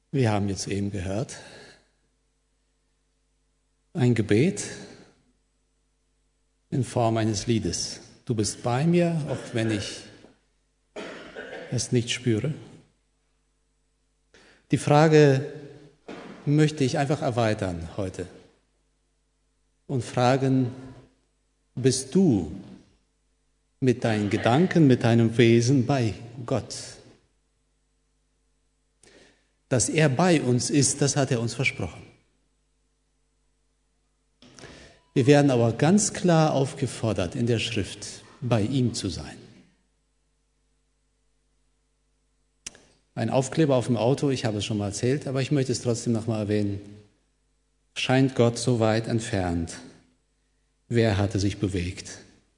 Wir haben jetzt eben gehört, ein Gebet in Form eines Liedes. Du bist bei mir, auch wenn ich es nicht spüre. Die Frage möchte ich einfach erweitern heute und fragen, bist du mit deinen Gedanken, mit deinem Wesen bei Gott? Dass er bei uns ist, das hat er uns versprochen. Wir werden aber ganz klar aufgefordert, in der Schrift bei ihm zu sein. Ein Aufkleber auf dem Auto, ich habe es schon mal erzählt, aber ich möchte es trotzdem noch mal erwähnen. Scheint Gott so weit entfernt? Wer hatte sich bewegt?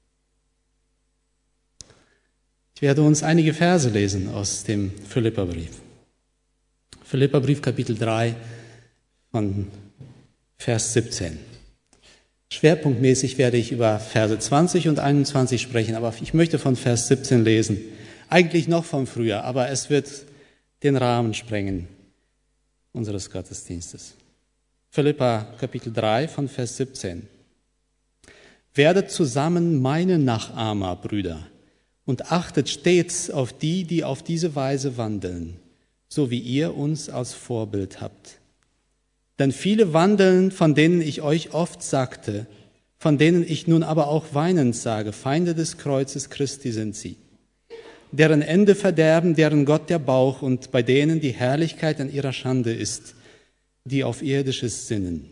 Ich werde uns einige Verse lesen aus dem Philipperbrief. Philipperbrief, Kapitel 3, von Vers 17. Schwerpunktmäßig werde ich über Verse 20 und 21 sprechen, aber ich möchte von Vers 17 lesen. Eigentlich noch von früher, aber es wird den Rahmen sprengen unseres Gottesdienstes. Philipper, Kapitel 3, von Vers 17. Werdet zusammen meine Nachahmer, Brüder, und achtet stets auf die, die auf diese Weise wandeln, so wie ihr uns als Vorbild habt. Denn viele wandeln, von denen ich euch oft sagte, von denen ich nun aber auch weinend sage, Feinde des Kreuzes Christi sind sie, deren Ende verderben, deren Gott der Bauch und bei denen die Herrlichkeit an ihrer Schande ist, die auf irdisches sinnen.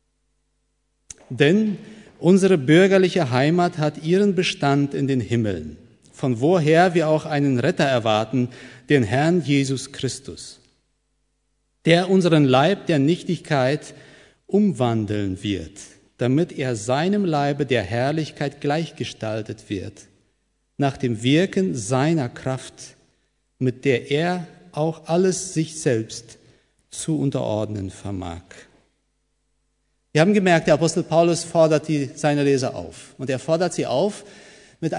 Denn unsere bürgerliche Heimat hat ihren Bestand in den Himmeln, von woher wir auch einen Retter erwarten, den Herrn Jesus Christus, der unseren Leib der Nichtigkeit umwandeln wird, damit er seinem Leibe der Herrlichkeit gleichgestaltet wird, nach dem Wirken seiner Kraft, mit der er auch alles sich selbst zu unterordnen vermag. Wir haben gemerkt, der Apostel Paulus fordert seine Leser auf. Und er fordert sie auf mit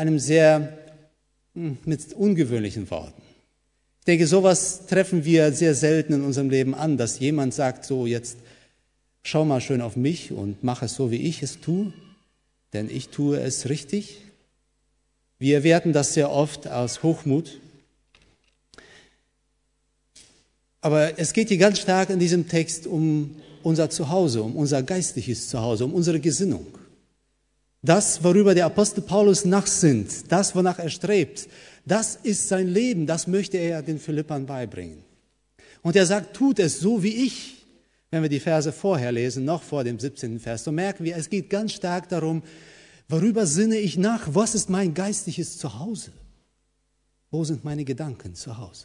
mit ungewöhnlichen Worten. Ich denke, sowas treffen wir sehr selten in unserem Leben an, dass jemand sagt, so jetzt schau mal schön auf mich und mach es so, wie ich es tue, denn ich tue es richtig. Wir werten das sehr oft als Hochmut. Aber es geht hier ganz stark in diesem Text um unser Zuhause, um unser geistliches Zuhause, um unsere Gesinnung. Das, worüber der Apostel Paulus nachsinnt, das, wonach er strebt, das ist sein Leben, das möchte er den Philippern beibringen. Und er sagt, tut es so wie ich. Wenn wir die Verse vorher lesen, noch vor dem 17. Vers, so merken wir, es geht ganz stark darum, worüber sinne ich nach, was ist mein geistliches Zuhause? Wo sind meine Gedanken zu Hause?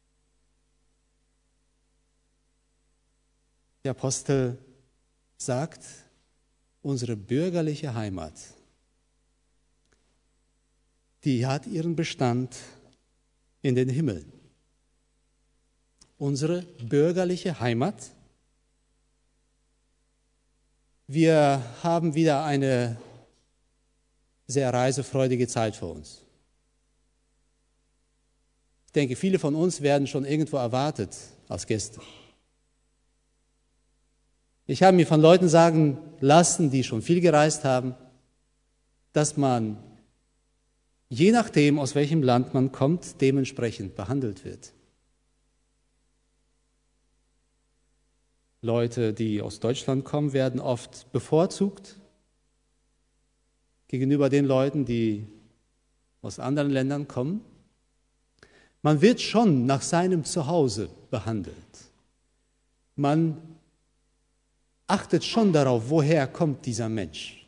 Der Apostel sagt, unsere bürgerliche Heimat, die hat ihren Bestand in den Himmeln. Unsere bürgerliche Heimat. Wir haben wieder eine sehr reisefreudige Zeit vor uns. Ich denke, viele von uns werden schon irgendwo erwartet als Gäste. Ich habe mir von Leuten sagen lassen, die schon viel gereist haben, dass man, je nachdem, aus welchem Land man kommt, dementsprechend behandelt wird. Leute, die aus Deutschland kommen, werden oft bevorzugt gegenüber den Leuten, die aus anderen Ländern kommen. Man wird schon nach seinem Zuhause behandelt. Man achtet schon darauf, woher kommt dieser Mensch.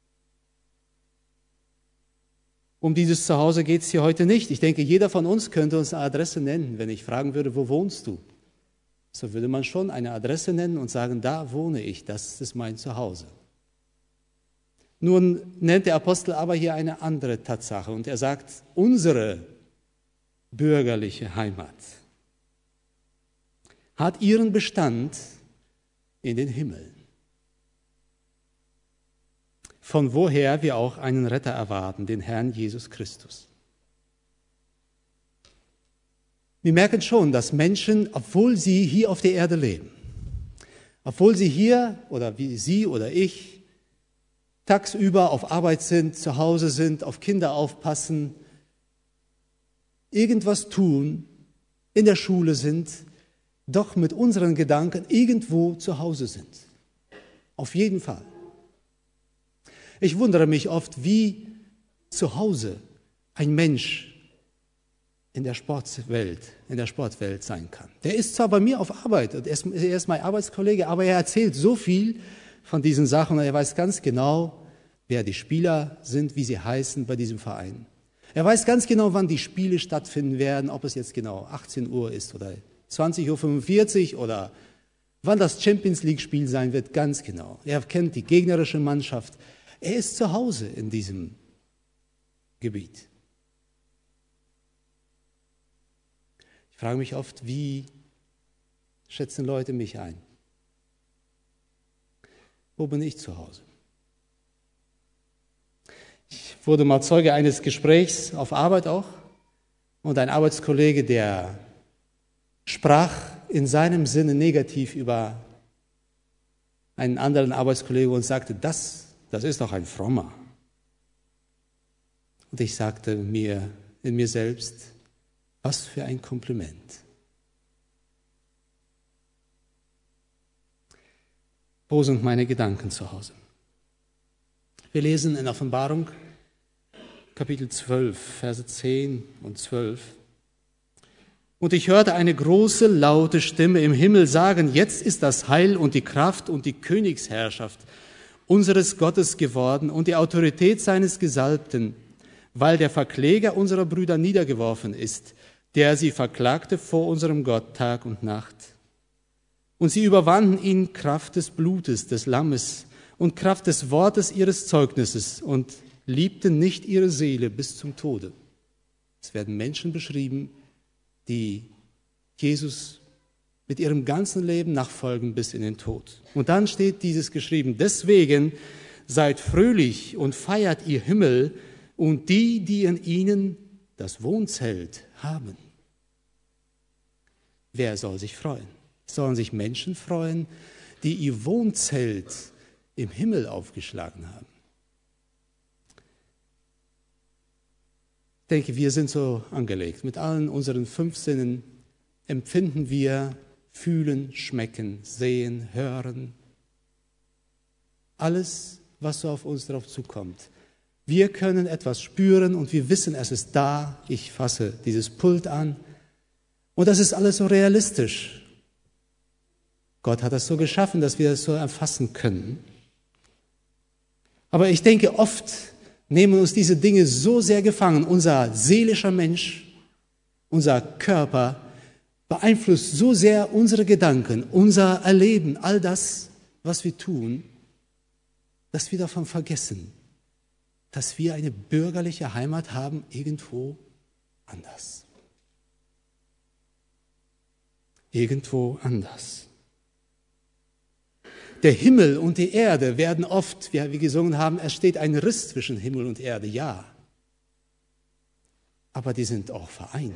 Um dieses Zuhause geht es hier heute nicht. Ich denke, jeder von uns könnte uns eine Adresse nennen. Wenn ich fragen würde, wo wohnst du? So würde man schon eine Adresse nennen und sagen, da wohne ich, das ist mein Zuhause. Nun nennt der Apostel aber hier eine andere Tatsache und er sagt, unsere bürgerliche Heimat hat ihren Bestand in den Himmeln, von woher wir auch einen Retter erwarten, den Herrn Jesus Christus. Wir merken schon, dass Menschen, obwohl sie hier auf der Erde leben, obwohl sie hier oder wie Sie oder ich tagsüber auf Arbeit sind, zu Hause sind, auf Kinder aufpassen, irgendwas tun, in der Schule sind, doch mit unseren Gedanken irgendwo zu Hause sind. Auf jeden Fall. Ich wundere mich oft, wie zu Hause ein Mensch in der Sportwelt sein kann. Der ist zwar bei mir auf Arbeit, er ist mein Arbeitskollege, aber er erzählt so viel von diesen Sachen und er weiß ganz genau, wer die Spieler sind, wie sie heißen bei diesem Verein. Er weiß ganz genau, wann die Spiele stattfinden werden, ob es jetzt genau 18 Uhr ist oder 20:45 Uhr oder wann das Champions League-Spiel sein wird, ganz genau. Er kennt die gegnerische Mannschaft. Er ist zu Hause in diesem Gebiet. Ich frage mich oft, wie schätzen Leute mich ein? Wo bin ich zu Hause? Ich wurde mal Zeuge eines Gesprächs auf Arbeit auch und ein Arbeitskollege, der sprach in seinem Sinne negativ über einen anderen Arbeitskollegen und sagte, das ist doch ein Frommer. Und ich sagte mir in mir selbst, was für ein Kompliment. Wo sind meine Gedanken zu Hause? Wir lesen in Offenbarung, Kapitel 12, Verse 10 und 12. Und ich hörte eine große, laute Stimme im Himmel sagen, jetzt ist das Heil und die Kraft und die Königsherrschaft unseres Gottes geworden und die Autorität seines Gesalbten, weil der Verkläger unserer Brüder niedergeworfen ist, der sie verklagte vor unserem Gott Tag und Nacht. Und sie überwanden ihn Kraft des Blutes des Lammes und Kraft des Wortes ihres Zeugnisses und liebten nicht ihre Seele bis zum Tode. Es werden Menschen beschrieben, die Jesus mit ihrem ganzen Leben nachfolgen bis in den Tod. Und dann steht dieses geschrieben, deswegen seid fröhlich und feiert ihr Himmel und die, die in ihnen das Wohnzelt haben. Wer soll sich freuen? Sollen sich Menschen freuen, die ihr Wohnzelt im Himmel aufgeschlagen haben? Ich denke, wir sind so angelegt. Mit allen unseren 5 Sinnen empfinden wir, fühlen, schmecken, sehen, hören. Alles, was so auf uns drauf zukommt. Wir können etwas spüren und wir wissen, es ist da. Ich fasse dieses Pult an. Und das ist alles so realistisch. Gott hat das so geschaffen, dass wir das so erfassen können. Aber ich denke, oft nehmen uns diese Dinge so sehr gefangen. Unser seelischer Mensch, unser Körper beeinflusst so sehr unsere Gedanken, unser Erleben, all das, was wir tun, dass wir davon vergessen, dass wir eine bürgerliche Heimat haben, irgendwo anders. Irgendwo anders. Der Himmel und die Erde werden oft, wie wir gesungen haben, es steht ein Riss zwischen Himmel und Erde, ja. Aber die sind auch vereint.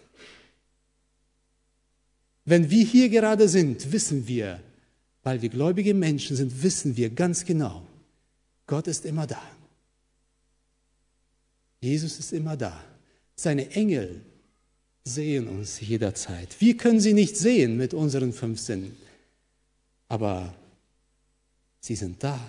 Wenn wir hier gerade sind, wissen wir, weil wir gläubige Menschen sind, wissen wir ganz genau, Gott ist immer da. Jesus ist immer da. Seine Engel sehen uns jederzeit. Wir können sie nicht sehen mit unseren 5 Sinnen, aber sie sind da.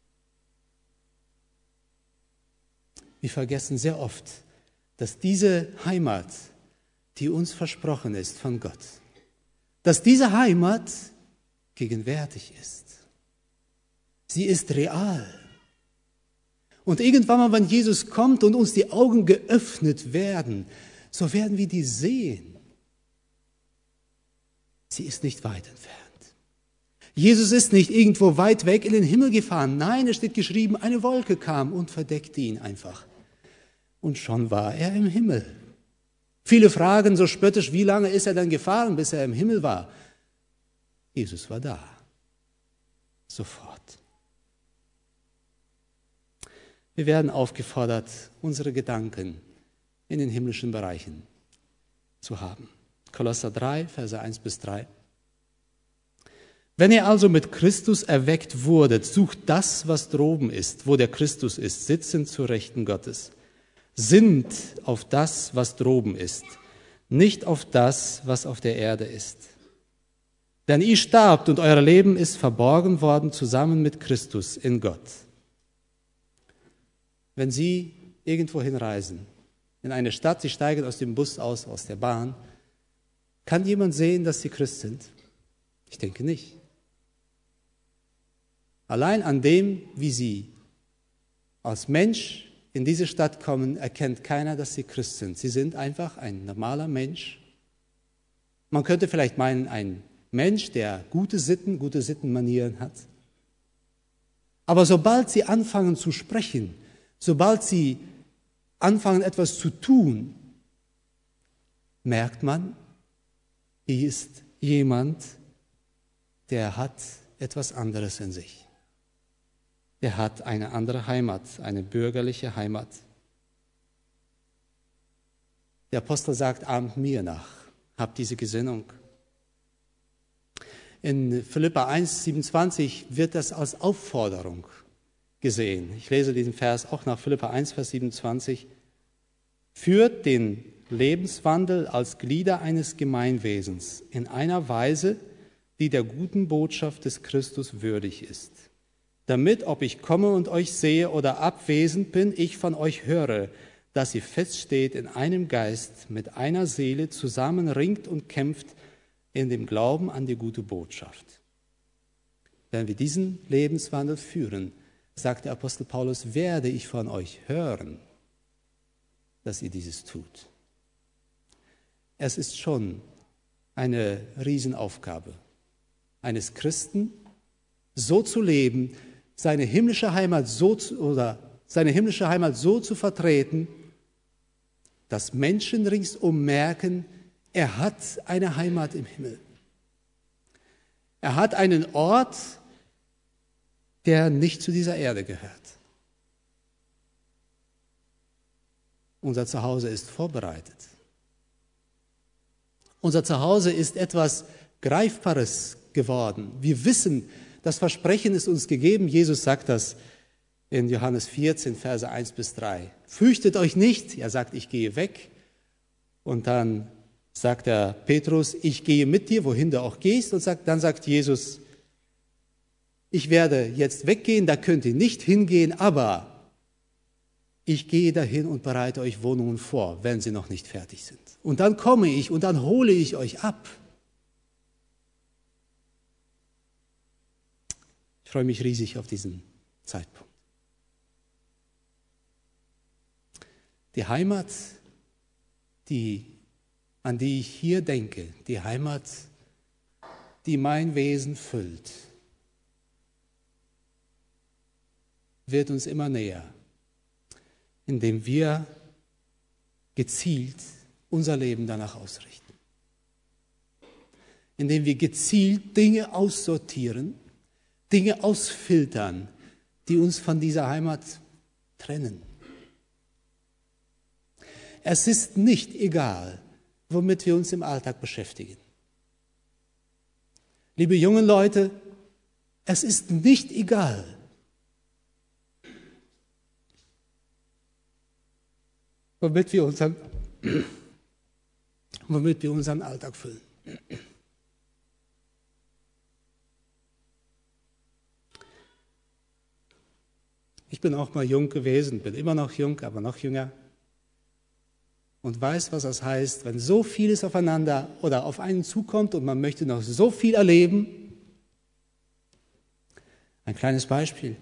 Wir vergessen sehr oft, dass diese Heimat, die uns versprochen ist von Gott, dass diese Heimat gegenwärtig ist. Sie ist real. Und irgendwann mal, wenn Jesus kommt und uns die Augen geöffnet werden, so werden wir die sehen. Sie ist nicht weit entfernt. Jesus ist nicht irgendwo weit weg in den Himmel gefahren. Nein, es steht geschrieben, eine Wolke kam und verdeckte ihn einfach. Und schon war er im Himmel. Viele fragen so spöttisch, wie lange ist er denn gefahren, bis er im Himmel war? Jesus war da. Sofort. Wir werden aufgefordert, unsere Gedanken in den himmlischen Bereichen zu haben. Kolosser 3, Verse 1 bis 3. Wenn ihr also mit Christus erweckt wurdet, sucht das, was droben ist, wo der Christus ist, sitzend zur Rechten Gottes. Sinnt auf das, was droben ist, nicht auf das, was auf der Erde ist. Denn ihr starbt und euer Leben ist verborgen worden zusammen mit Christus in Gott. Wenn Sie irgendwo hinreisen, in eine Stadt, Sie steigen aus dem Bus aus der Bahn, kann jemand sehen, dass Sie Christ sind? Ich denke nicht. Allein an dem, wie Sie als Mensch in diese Stadt kommen, erkennt keiner, dass Sie Christ sind. Sie sind einfach ein normaler Mensch. Man könnte vielleicht meinen, ein Mensch, der gute Sittenmanieren hat. Aber sobald Sie anfangen zu sprechen, sobald Sie anfangen, etwas zu tun, merkt man, hier ist jemand, der hat etwas anderes in sich. Der hat eine andere Heimat, eine bürgerliche Heimat. Der Apostel sagt, ahmt mir nach, habt diese Gesinnung. In Philipper 1,27 wird das als Aufforderung gesehen. Ich lese diesen Vers auch nach Philipper 1, Vers 27. Führt den Lebenswandel als Glieder eines Gemeinwesens in einer Weise, die der guten Botschaft des Christus würdig ist. Damit, ob ich komme und euch sehe oder abwesend bin, ich von euch höre, dass ihr feststeht in einem Geist, mit einer Seele zusammen ringt und kämpft in dem Glauben an die gute Botschaft. Wenn wir diesen Lebenswandel führen, sagt der Apostel Paulus, werde ich von euch hören, dass ihr dieses tut. Es ist schon eine Riesenaufgabe eines Christen, so zu leben, seine himmlische Heimat so zu vertreten, dass Menschen ringsum merken, er hat eine Heimat im Himmel. Er hat einen Ort, der nicht zu dieser Erde gehört. Unser Zuhause ist vorbereitet. Unser Zuhause ist etwas Greifbares geworden. Wir wissen, das Versprechen ist uns gegeben. Jesus sagt das in Johannes 14, Verse 1 bis 3. Fürchtet euch nicht. Er sagt, ich gehe weg. Und dann sagt der Petrus, ich gehe mit dir, wohin du auch gehst. Und dann sagt Jesus, ich werde jetzt weggehen, da könnt ihr nicht hingehen, aber ich gehe dahin und bereite euch Wohnungen vor, wenn sie noch nicht fertig sind. Und dann komme ich und dann hole ich euch ab. Ich freue mich riesig auf diesen Zeitpunkt. Die Heimat, an die ich hier denke, die Heimat, die mein Wesen füllt, wird uns immer näher, indem wir gezielt unser Leben danach ausrichten. Indem wir gezielt Dinge aussortieren, Dinge ausfiltern, die uns von dieser Heimat trennen. Es ist nicht egal, womit wir uns im Alltag beschäftigen. Liebe jungen Leute, es ist nicht egal, womit wir unseren Alltag füllen. Ich bin auch mal jung gewesen, bin immer noch jung, aber noch jünger. Und weiß, was das heißt, wenn so vieles aufeinander oder auf einen zukommt und man möchte noch so viel erleben. Ein kleines Beispiel.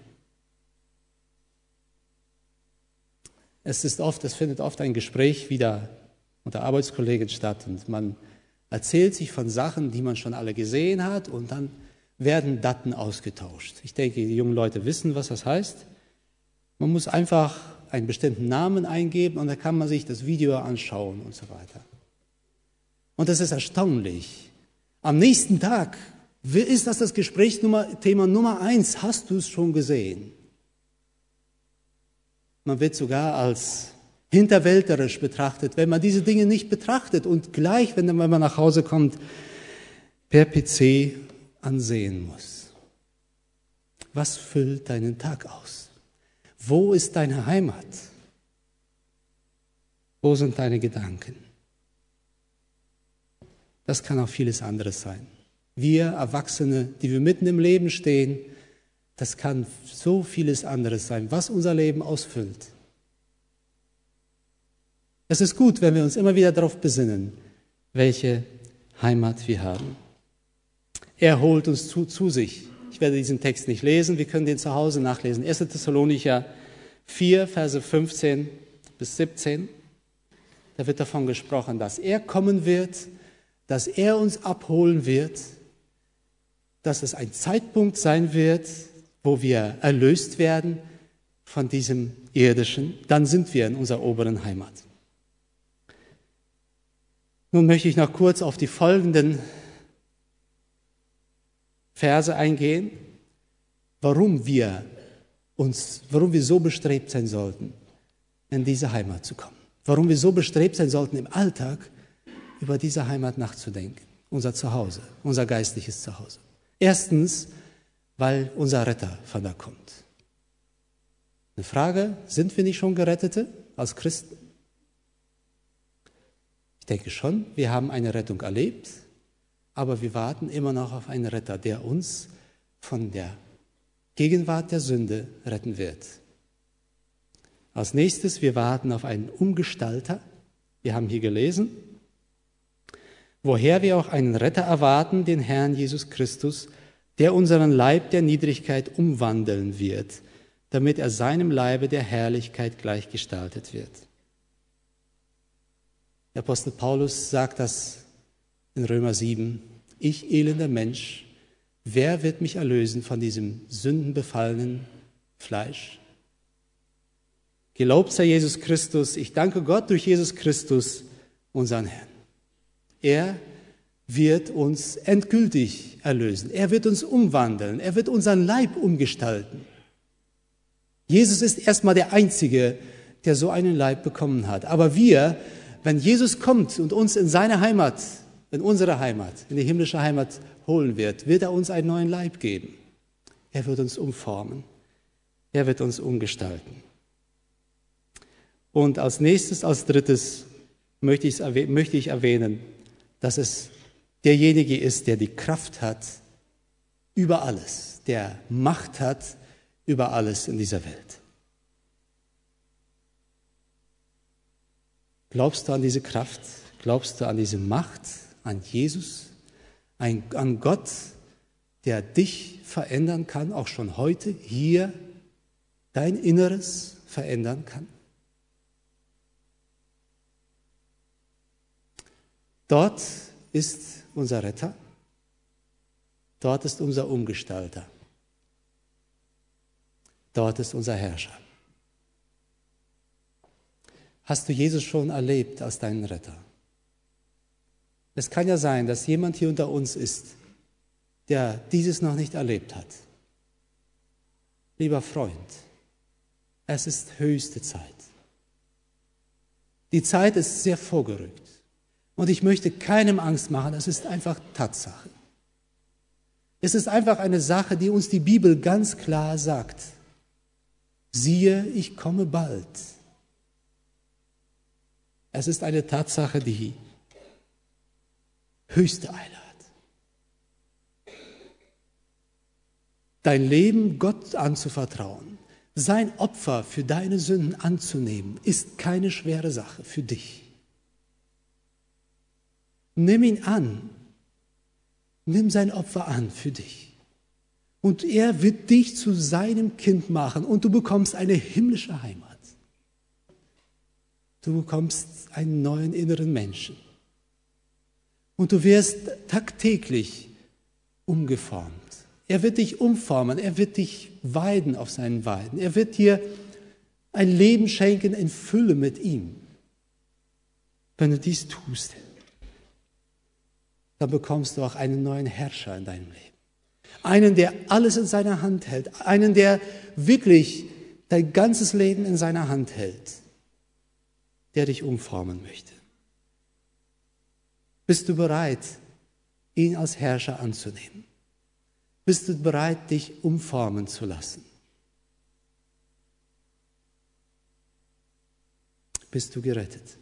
Es findet oft ein Gespräch wieder unter Arbeitskollegen statt und man erzählt sich von Sachen, die man schon alle gesehen hat und dann werden Daten ausgetauscht. Ich denke, die jungen Leute wissen, was das heißt. Man muss einfach einen bestimmten Namen eingeben und dann kann man sich das Video anschauen und so weiter. Und das ist erstaunlich. Am nächsten Tag ist das Gesprächsthema Nummer 1. Hast du es schon gesehen? Man wird sogar als hinterwäldlerisch betrachtet, wenn man diese Dinge nicht betrachtet und gleich, wenn man nach Hause kommt, per PC ansehen muss. Was füllt deinen Tag aus? Wo ist deine Heimat? Wo sind deine Gedanken? Das kann auch vieles anderes sein. Wir Erwachsene, die wir mitten im Leben stehen, das kann so vieles anderes sein, was unser Leben ausfüllt. Es ist gut, wenn wir uns immer wieder darauf besinnen, welche Heimat wir haben. Er holt uns zu sich. Ich werde diesen Text nicht lesen, wir können den zu Hause nachlesen. 1. Thessalonicher 4, Verse 15 bis 17. Da wird davon gesprochen, dass er kommen wird, dass er uns abholen wird, dass es ein Zeitpunkt sein wird, wo wir erlöst werden von diesem Irdischen. Dann sind wir in unserer oberen Heimat. Nun möchte ich noch kurz auf die folgenden Verse eingehen, warum wir so bestrebt sein sollten, in diese Heimat zu kommen. Warum wir so bestrebt sein sollten, im Alltag über diese Heimat nachzudenken. Unser Zuhause, unser geistliches Zuhause. Erstens, weil unser Retter von da kommt. Eine Frage, sind wir nicht schon Gerettete als Christen? Ich denke schon, wir haben eine Rettung erlebt, aber wir warten immer noch auf einen Retter, der uns von der Gegenwart der Sünde retten wird. Als nächstes, wir warten auf einen Umgestalter. Wir haben hier gelesen, woher wir auch einen Retter erwarten, den Herrn Jesus Christus, der unseren Leib der Niedrigkeit umwandeln wird, damit er seinem Leibe der Herrlichkeit gleichgestaltet wird. Der Apostel Paulus sagt das in Römer 7, ich elender Mensch, wer wird mich erlösen von diesem sündenbefallenen Fleisch? Gelobt sei Jesus Christus, ich danke Gott durch Jesus Christus, unseren Herrn. Er wird uns endgültig erlösen, er wird uns umwandeln, er wird unseren Leib umgestalten. Jesus ist erstmal der Einzige, der so einen Leib bekommen hat. Aber wir, wenn Jesus kommt und uns in seine Heimat, in unsere Heimat, in die himmlische Heimat holen wird er uns einen neuen Leib geben. Er wird uns umformen. Er wird uns umgestalten. Und als nächstes, als drittes möchte ich erwähnen, dass es derjenige ist, der die Kraft hat über alles, der Macht hat über alles in dieser Welt. Glaubst du an diese Kraft? Glaubst du an diese Macht, an Jesus, an Gott, der dich verändern kann, auch schon heute, hier, dein Inneres verändern kann? Dort ist unser Retter, dort ist unser Umgestalter, dort ist unser Herrscher. Hast du Jesus schon erlebt als deinen Retter? Es kann ja sein, dass jemand hier unter uns ist, der dieses noch nicht erlebt hat. Lieber Freund, es ist höchste Zeit. Die Zeit ist sehr vorgerückt. Und ich möchte keinem Angst machen, es ist einfach Tatsache. Es ist einfach eine Sache, die uns die Bibel ganz klar sagt. Siehe, ich komme bald. Es ist eine Tatsache, die höchste Eile hat. Dein Leben Gott anzuvertrauen, sein Opfer für deine Sünden anzunehmen, ist keine schwere Sache für dich. Nimm ihn an. Nimm sein Opfer an für dich. Und er wird dich zu seinem Kind machen und du bekommst eine himmlische Heimat. Du bekommst einen neuen inneren Menschen. Und du wirst tagtäglich umgeformt. Er wird dich umformen, er wird dich weiden auf seinen Weiden. Er wird dir ein Leben schenken in Fülle mit ihm. Wenn du dies tust, dann bekommst du auch einen neuen Herrscher in deinem Leben. Einen, der alles in seiner Hand hält. Einen, der wirklich dein ganzes Leben in seiner Hand hält. der dich umformen möchte. Bist du bereit, ihn als Herrscher anzunehmen? Bist du bereit, dich umformen zu lassen? Bist du gerettet?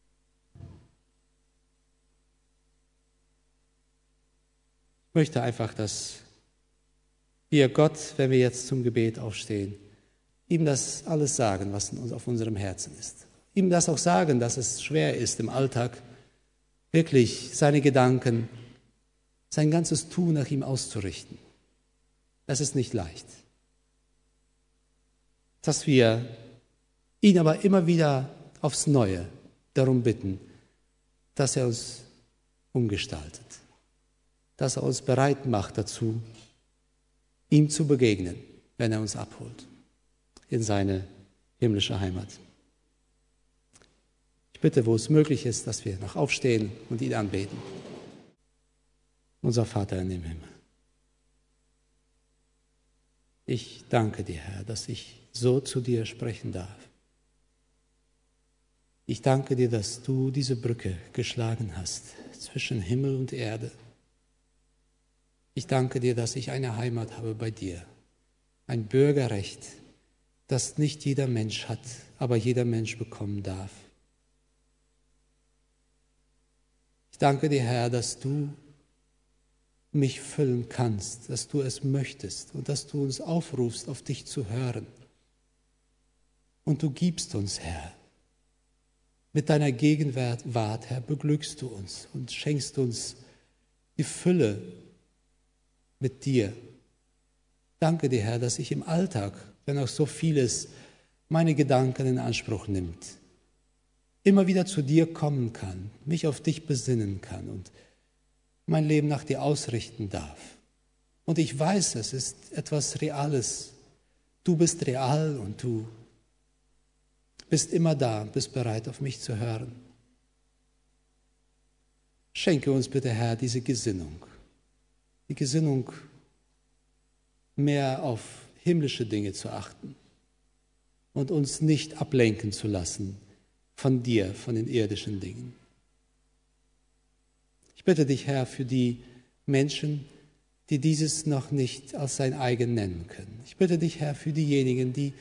Ich möchte einfach, dass wir Gott, wenn wir jetzt zum Gebet aufstehen, ihm das alles sagen, was auf unserem Herzen ist. Ihm das auch sagen, dass es schwer ist im Alltag, wirklich seine Gedanken, sein ganzes Tun nach ihm auszurichten. Das ist nicht leicht. Dass wir ihn aber immer wieder aufs Neue darum bitten, dass er uns umgestaltet, dass er uns bereit macht dazu, ihm zu begegnen, wenn er uns abholt in seine himmlische Heimat. Ich bitte, wo es möglich ist, dass wir noch aufstehen und ihn anbeten. Unser Vater in dem Himmel. Ich danke dir, Herr, dass ich so zu dir sprechen darf. Ich danke dir, dass du diese Brücke geschlagen hast zwischen Himmel und Erde. Ich danke dir, dass ich eine Heimat habe bei dir, ein Bürgerrecht, das nicht jeder Mensch hat, aber jeder Mensch bekommen darf. Ich danke dir, Herr, dass du mich füllen kannst, dass du es möchtest und dass du uns aufrufst, auf dich zu hören. Und du gibst uns, Herr, mit deiner Gegenwart, Herr, beglückst du uns und schenkst uns die Fülle mit dir. Danke dir, Herr, dass ich im Alltag, wenn auch so vieles meine Gedanken in Anspruch nimmt, immer wieder zu dir kommen kann, mich auf dich besinnen kann und mein Leben nach dir ausrichten darf. Und ich weiß, es ist etwas Reales. Du bist real und du bist immer da und bist bereit, auf mich zu hören. Schenke uns bitte, Herr, diese Gesinnung. Die Gesinnung, mehr auf himmlische Dinge zu achten und uns nicht ablenken zu lassen von dir, von den irdischen Dingen. Ich bitte dich, Herr, für die Menschen, die dieses noch nicht als sein eigen nennen können. Ich bitte dich, Herr, für diejenigen, die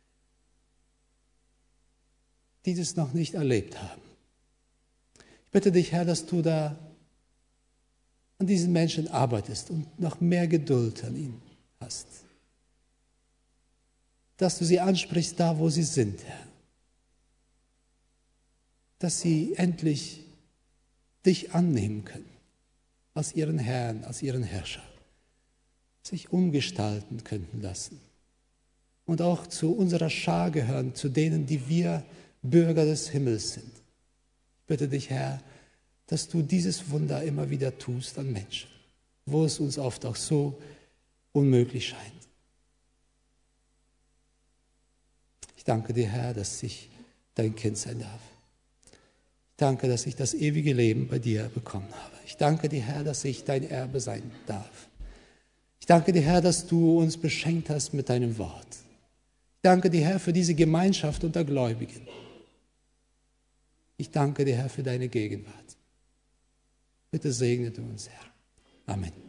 dieses noch nicht erlebt haben. Ich bitte dich, Herr, dass du da an diesen Menschen arbeitest und noch mehr Geduld an ihnen hast. Dass du sie ansprichst, da wo sie sind, Herr. Dass sie endlich dich annehmen können, als ihren Herrn, als ihren Herrscher, sich umgestalten könnten lassen und auch zu unserer Schar gehören, zu denen, die wir Bürger des Himmels sind. Ich bitte dich, Herr, dass du dieses Wunder immer wieder tust an Menschen, wo es uns oft auch so unmöglich scheint. Ich danke dir, Herr, dass ich dein Kind sein darf. Ich danke, dass ich das ewige Leben bei dir bekommen habe. Ich danke dir, Herr, dass ich dein Erbe sein darf. Ich danke dir, Herr, dass du uns beschenkt hast mit deinem Wort. Ich danke dir, Herr, für diese Gemeinschaft unter Gläubigen. Ich danke dir, Herr, für deine Gegenwart. Bitte segne du uns, Herr. Amen.